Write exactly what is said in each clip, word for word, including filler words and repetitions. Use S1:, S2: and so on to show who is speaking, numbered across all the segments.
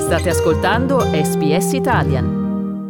S1: State ascoltando S B S Italian.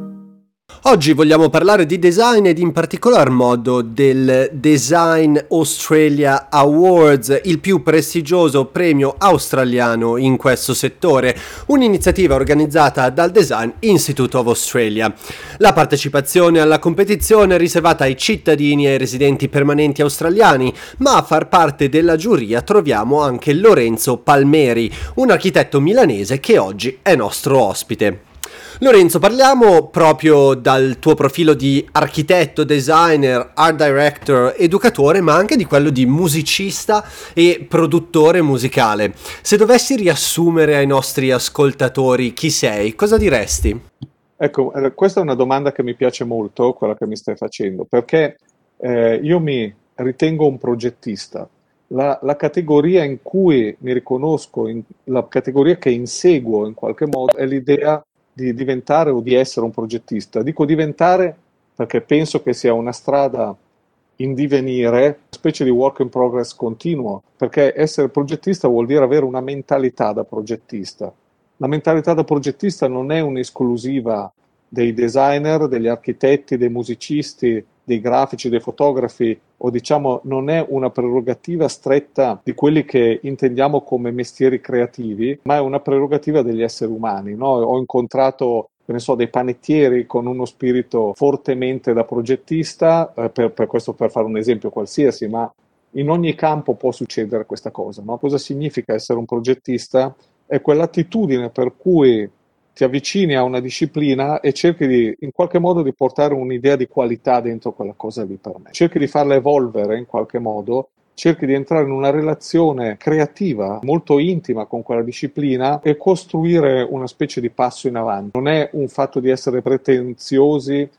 S2: Oggi vogliamo parlare di design ed in particolar modo del Design Australia Awards, il più prestigioso premio australiano in questo settore, un'iniziativa organizzata dal Design Institute of Australia. La partecipazione alla competizione è riservata ai cittadini e ai residenti permanenti australiani, ma a far parte della giuria troviamo anche Lorenzo Palmeri, un architetto milanese che oggi è nostro ospite. Lorenzo, parliamo proprio dal tuo profilo di architetto, designer, art director, educatore, ma anche di quello di musicista e produttore musicale. Se dovessi riassumere ai nostri ascoltatori chi sei, cosa diresti?
S3: Ecco, questa è una domanda che mi piace molto, quella che mi stai facendo, perché eh, io mi ritengo un progettista. La, la categoria in cui mi riconosco, in, la categoria che inseguo in qualche modo è l'idea di diventare o di essere un progettista. Dico diventare perché penso che sia una strada in divenire, una specie di work in progress continuo, perché essere progettista vuol dire avere una mentalità da progettista. La mentalità da progettista non è un'esclusiva dei designer, degli architetti, dei musicisti, dei grafici, dei fotografi, o diciamo non è una prerogativa stretta di quelli che intendiamo come mestieri creativi, ma è una prerogativa degli esseri umani, no? Ho incontrato, che ne so, dei panettieri con uno spirito fortemente da progettista, eh, per, per questo per fare un esempio qualsiasi, ma in ogni campo può succedere questa cosa, no? Cosa significa essere un progettista? È quell'attitudine per cui ti avvicini a una disciplina e cerchi di, in qualche modo, di portare un'idea di qualità dentro quella cosa lì per me. Cerchi di farla evolvere in qualche modo, cerchi di entrare in una relazione creativa molto intima con quella disciplina e costruire una specie di passo in avanti. Non è un fatto di essere pretenziosi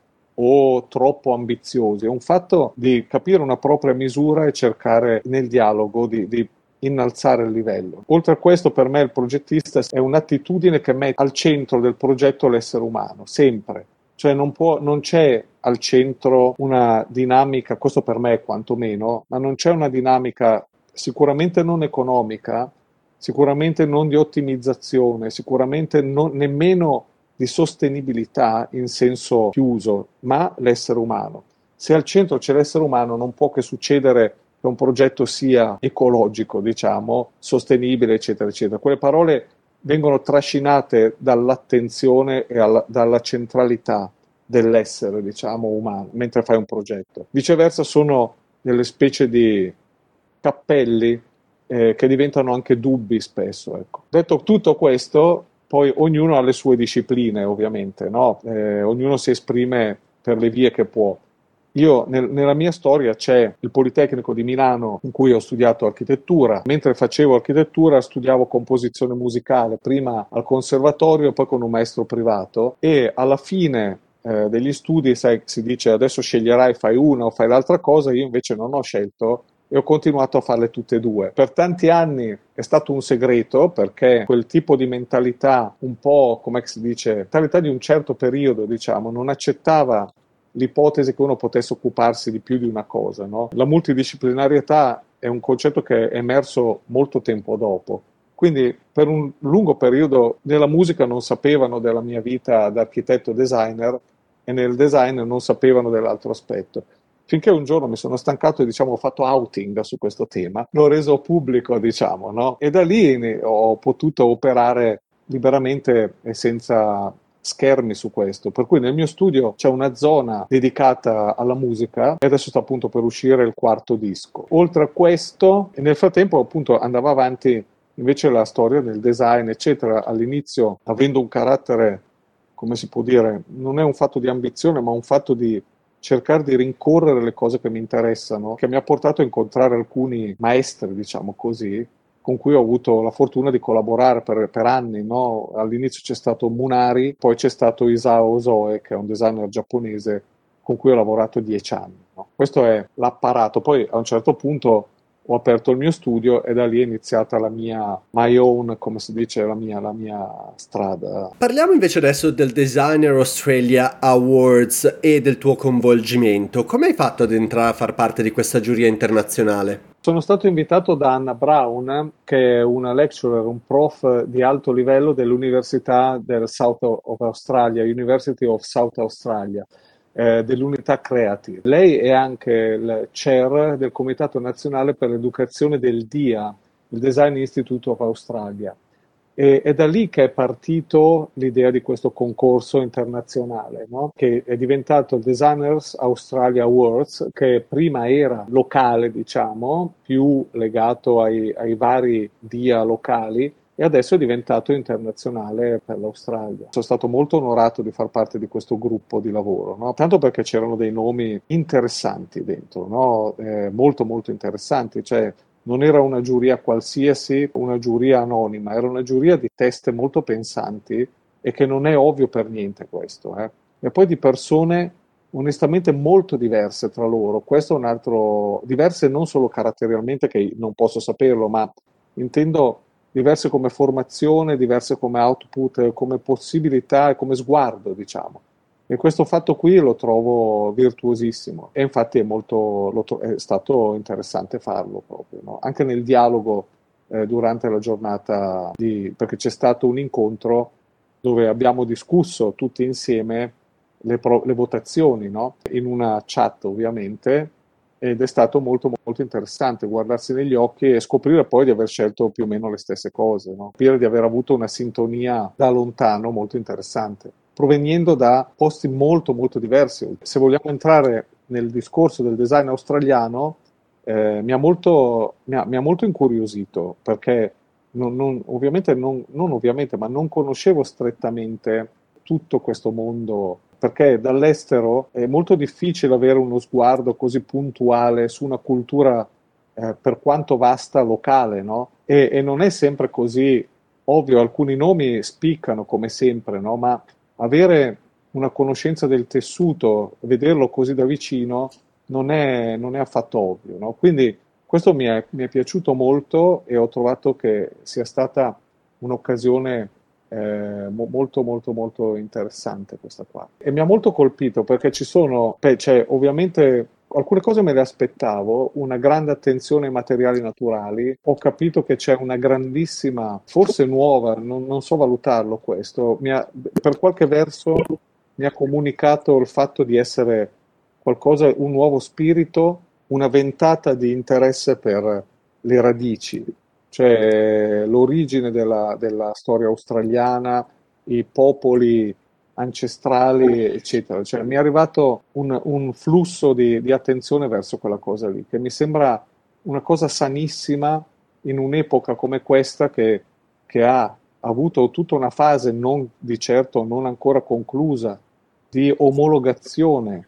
S3: o troppo ambiziosi, è un fatto di capire una propria misura e cercare nel dialogo di, di innalzare il livello. Oltre a questo, per me il progettista è un'attitudine che mette al centro del progetto l'essere umano, sempre. Cioè non può, non c'è al centro una dinamica, questo per me quantomeno, ma non c'è una dinamica sicuramente non economica, sicuramente non di ottimizzazione, sicuramente non, nemmeno di sostenibilità in senso chiuso, ma l'essere umano. Se al centro c'è l'essere umano non può che succedere che un progetto sia ecologico, diciamo, sostenibile, eccetera, eccetera. Quelle parole vengono trascinate dall'attenzione e alla, dalla centralità dell'essere, diciamo, umano, mentre fai un progetto. Viceversa sono delle specie di cappelli eh, che diventano anche dubbi spesso. Ecco. Detto tutto questo, poi ognuno ha le sue discipline, ovviamente, no? Eh, ognuno si esprime per le vie che può. Io nel, nella mia storia c'è il Politecnico di Milano in cui ho studiato architettura. Mentre facevo architettura studiavo composizione musicale, prima al conservatorio, poi con un maestro privato, e alla fine eh, degli studi, sai, si dice adesso sceglierai, fai una o fai l'altra cosa. Io invece non ho scelto e ho continuato a farle tutte e due. Per tanti anni è stato un segreto, perché quel tipo di mentalità un po', come si dice, mentalità di un certo periodo, diciamo, non accettava l'ipotesi che uno potesse occuparsi di più di una cosa, no? La multidisciplinarietà è un concetto che è emerso molto tempo dopo, quindi per un lungo periodo nella musica non sapevano della mia vita da architetto designer e nel design non sapevano dell'altro aspetto. Finché un giorno mi sono stancato e diciamo ho fatto outing su questo tema, l'ho reso pubblico, diciamo, no? E da lì ho potuto operare liberamente e senza schermi su questo, per cui nel mio studio c'è una zona dedicata alla musica e adesso sta appunto per uscire il quarto disco. Oltre a questo, nel frattempo appunto andava avanti invece la storia del design, eccetera. All'inizio, avendo un carattere, come si può dire, non è un fatto di ambizione, ma un fatto di cercare di rincorrere le cose che mi interessano, che mi ha portato a incontrare alcuni maestri, diciamo così, con cui ho avuto la fortuna di collaborare per, per anni, no? All'inizio c'è stato Munari, poi c'è stato Isao Ozoe, che è un designer giapponese con cui ho lavorato dieci anni. No? Questo è l'apparato. Poi a un certo punto ho aperto il mio studio e da lì è iniziata la mia my own, come si dice, la mia, la mia strada.
S2: Parliamo invece adesso del Designer Australia Awards e del tuo coinvolgimento. Come hai fatto ad entrare a far parte di questa giuria internazionale?
S3: Sono stato invitato da Anna Brown, che è una lecturer, un prof di alto livello dell'Università del South of Australia, University of South Australia, eh, dell'unità Creative. Lei è anche il chair del Comitato Nazionale per l'Educazione del D I A, il Design Institute of Australia. E è da lì che è partito l'idea di questo concorso internazionale, no? Che è diventato il Designers Australia Awards, che prima era locale, diciamo, più legato ai, ai vari D I A locali, e adesso è diventato internazionale per l'Australia. Sono stato molto onorato di far parte di questo gruppo di lavoro, no? Tanto perché c'erano dei nomi interessanti dentro, no? Eh, molto molto interessanti, cioè non era una giuria qualsiasi, una giuria anonima, era una giuria di teste molto pensanti, e che non è ovvio per niente questo, eh. E poi di persone onestamente molto diverse tra loro. Questo è un altro, diverse non solo caratterialmente, che non posso saperlo, ma intendo diverse come formazione, diverse come output, come possibilità e come sguardo, diciamo. E questo fatto qui lo trovo virtuosissimo, e infatti è molto, lo tro- è stato interessante farlo proprio, no? Anche nel dialogo eh, durante la giornata, di, perché c'è stato un incontro dove abbiamo discusso tutti insieme le, pro- le votazioni, no? In una chat ovviamente, ed è stato molto molto interessante guardarsi negli occhi e scoprire poi di aver scelto più o meno le stesse cose, no? Scoprire di aver avuto una sintonia da lontano molto interessante, provenendo da posti molto molto diversi. Se vogliamo entrare nel discorso del design australiano, eh, mi ha molto, mi ha, mi ha molto incuriosito, perché non, non- ovviamente non, non ovviamente, ma non conoscevo strettamente tutto questo mondo, perché dall'estero è molto difficile avere uno sguardo così puntuale su una cultura, eh, per quanto vasta, locale, no? E, e non è sempre così ovvio. Alcuni nomi spiccano come sempre, no? Ma avere una conoscenza del tessuto, vederlo così da vicino, non è, non è affatto ovvio, no? Quindi questo mi è, mi è piaciuto molto, e ho trovato che sia stata un'occasione eh, mo- molto molto molto interessante questa qua. E mi ha molto colpito perché ci sono, beh, c'è ovviamente alcune cose me le aspettavo, una grande attenzione ai materiali naturali. Ho capito che c'è una grandissima, forse nuova, non, non so valutarlo questo, mi ha- per qualche verso mi ha comunicato il fatto di essere qualcosa, un nuovo spirito, una ventata di interesse per le radici, cioè l'origine della, della storia australiana, i popoli ancestrali, eccetera. Cioè, mi è arrivato un, un flusso di, di attenzione verso quella cosa lì, che mi sembra una cosa sanissima in un'epoca come questa, che, che ha avuto tutta una fase, non di certo non ancora conclusa, di omologazione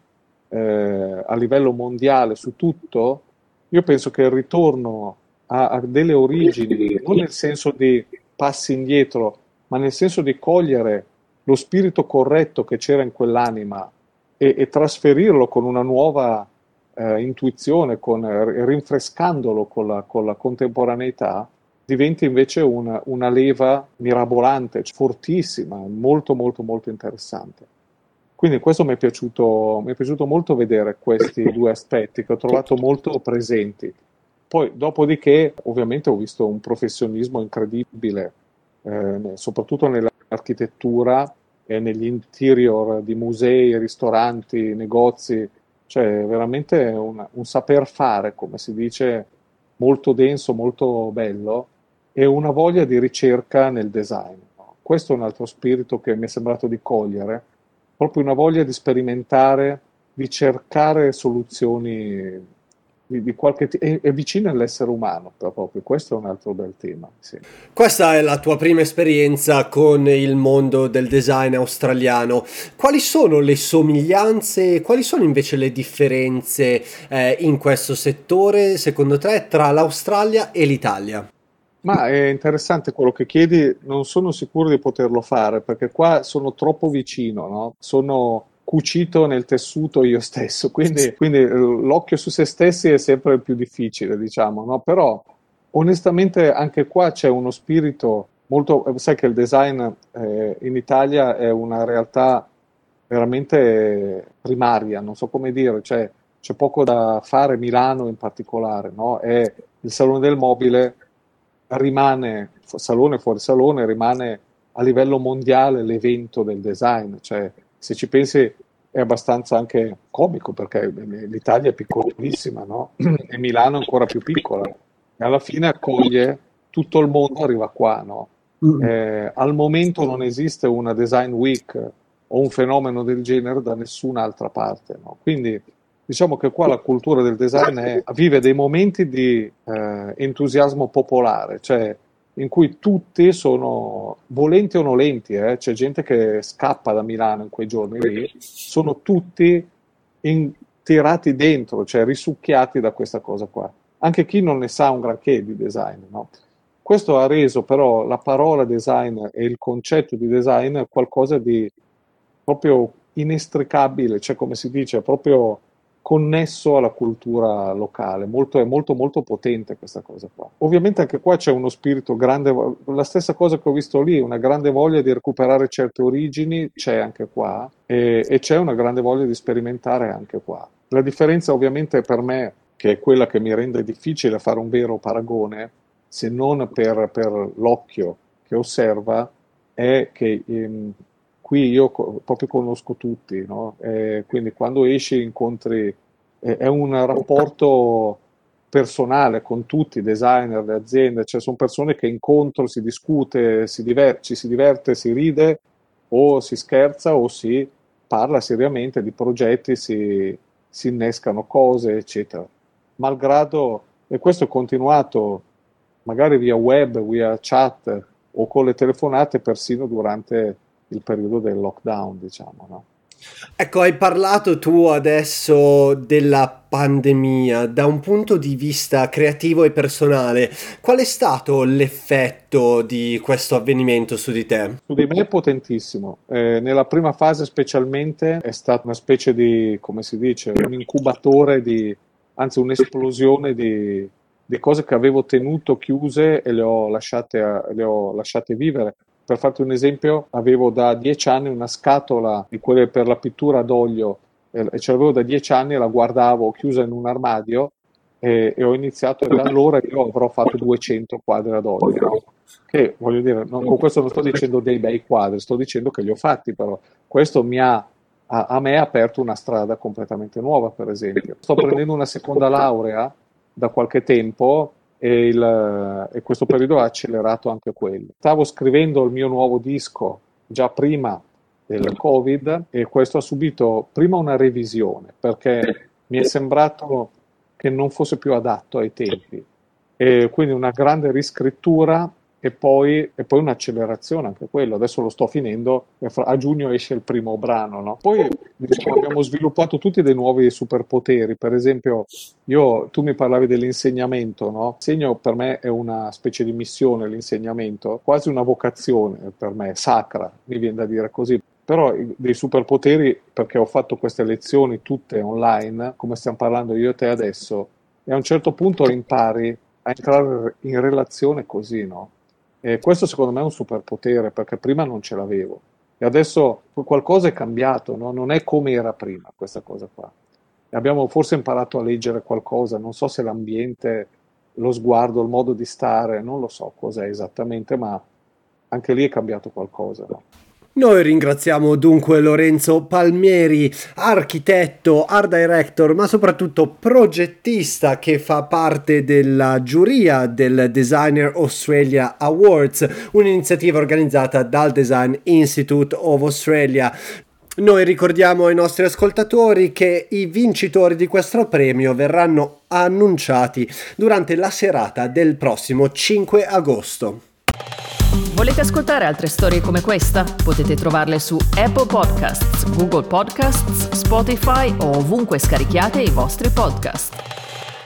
S3: eh, a livello mondiale su tutto. Io penso che il ritorno a, a delle origini, non nel senso di passi indietro, ma nel senso di cogliere lo spirito corretto che c'era in quell'anima, e, e trasferirlo con una nuova eh, intuizione, con, eh, rinfrescandolo con la, con la contemporaneità, diventa invece una, una leva mirabolante, fortissima, molto molto molto interessante. Quindi questo mi è piaciuto, mi è piaciuto molto vedere questi due aspetti che ho trovato molto presenti. Poi, dopodiché, ovviamente ho visto un professionismo incredibile, eh, soprattutto nell'architettura e negli interior di musei, ristoranti, negozi, cioè veramente un, un saper fare, come si dice, molto denso, molto bello, e una voglia di ricerca nel design, no? Questo è un altro spirito che mi è sembrato di cogliere, proprio una voglia di sperimentare, di cercare soluzioni di, di qualche tipo, è, è vicino all'essere umano, però proprio questo è un altro bel tema, sì.
S2: Questa è la tua prima esperienza con il mondo del design australiano. Quali sono le somiglianze e quali sono invece le differenze eh, in questo settore, secondo te, tra l'Australia e l'Italia?
S3: Ma è interessante quello che chiedi, non sono sicuro di poterlo fare perché qua sono troppo vicino, no? Sono cucito nel tessuto io stesso, quindi, quindi eh, l'occhio su se stessi è sempre il più difficile, diciamo, no? Però onestamente anche qua c'è uno spirito molto, eh, sai che il design eh, in Italia è una realtà veramente primaria, non so come dire, cioè c'è poco da fare, Milano in particolare, no? È il Salone del Mobile rimane, salone fuori salone, rimane a livello mondiale l'evento del design, cioè se ci pensi è abbastanza anche comico perché l'Italia è piccolissima, no? E Milano è ancora più piccola e alla fine accoglie tutto il mondo, arriva qua, no? Eh, al momento non esiste una design week o un fenomeno del genere da nessun'altra parte, no? Quindi diciamo che qua la cultura del design è, vive dei momenti di eh, entusiasmo popolare, cioè in cui tutti sono volenti o nolenti, eh? C'è gente che scappa da Milano in quei giorni lì, sono tutti in, tirati dentro, cioè risucchiati da questa cosa qua. Anche chi non ne sa un granché di design, no? Questo ha reso però la parola design e il concetto di design qualcosa di proprio inestricabile, cioè come si dice, proprio connesso alla cultura locale, molto, è molto molto potente questa cosa qua. Ovviamente anche qua c'è uno spirito grande, la stessa cosa che ho visto lì, una grande voglia di recuperare certe origini c'è anche qua e, e c'è una grande voglia di sperimentare anche qua. La differenza ovviamente per me, che è quella che mi rende difficile fare un vero paragone, se non per, per l'occhio che osserva, è che ehm, qui io co- proprio conosco tutti, no? Eh, quindi quando esci incontri, eh, è un rapporto personale con tutti, i designer, le aziende, cioè sono persone che incontro, si discute, si diver- ci si diverte, si ride, o si scherza o si parla seriamente di progetti, si, si innescano cose, eccetera. Malgrado, e questo è continuato magari via web, via chat o con le telefonate persino durante il periodo del lockdown, diciamo, no?
S2: Ecco, hai parlato tu adesso della pandemia da un punto di vista creativo e personale. Qual è stato l'effetto di questo avvenimento su di te?
S3: Su di me è potentissimo. Eh, nella prima fase specialmente è stata una specie di, come si dice, un incubatore di, anzi un'esplosione di, di cose che avevo tenuto chiuse e le ho lasciate, a- le ho lasciate vivere. Per farti un esempio, avevo da dieci anni una scatola di quelle per la pittura ad olio e e ce l'avevo da dieci anni e la guardavo chiusa in un armadio e, e ho iniziato e da allora io avrò fatto duecento quadri ad olio, no? Che voglio dire, non- con questo non sto dicendo dei bei quadri, sto dicendo che li ho fatti però. Questo mi ha, a, a me ha aperto una strada completamente nuova, per esempio. Sto prendendo una seconda laurea da qualche tempo e, il, e questo periodo ha accelerato anche quello. Stavo scrivendo il mio nuovo disco già prima del Covid e questo ha subito prima una revisione perché mi è sembrato che non fosse più adatto ai tempi e quindi una grande riscrittura e poi, e poi un'accelerazione anche quello. Adesso lo sto finendo e fra- a giugno esce il primo brano, no? Poi diciamo, abbiamo sviluppato tutti dei nuovi superpoteri, per esempio io, tu mi parlavi dell'insegnamento, no? L'insegno per me è una specie di missione, l'insegnamento, quasi una vocazione per me, sacra, mi viene da dire così. Però i- dei superpoteri, perché ho fatto queste lezioni tutte online, come stiamo parlando io e te adesso, e a un certo punto impari a entrare in relazione così, no? E questo secondo me è un superpotere, perché prima non ce l'avevo. E adesso qualcosa è cambiato, no? Non è come era prima questa cosa qua. E abbiamo forse imparato a leggere qualcosa, non so se l'ambiente, lo sguardo, il modo di stare, non lo so cos'è esattamente, ma anche lì è cambiato qualcosa, no?
S2: Noi ringraziamo dunque Lorenzo Palmieri, architetto, art director, ma soprattutto progettista che fa parte della giuria del Designer Australia Awards, un'iniziativa organizzata dal Design Institute of Australia. Noi ricordiamo ai nostri ascoltatori che i vincitori di questo premio verranno annunciati durante la serata del prossimo cinque agosto.
S1: Volete ascoltare altre storie come questa? Potete trovarle su Apple Podcasts, Google Podcasts, Spotify o ovunque scarichiate i vostri podcast.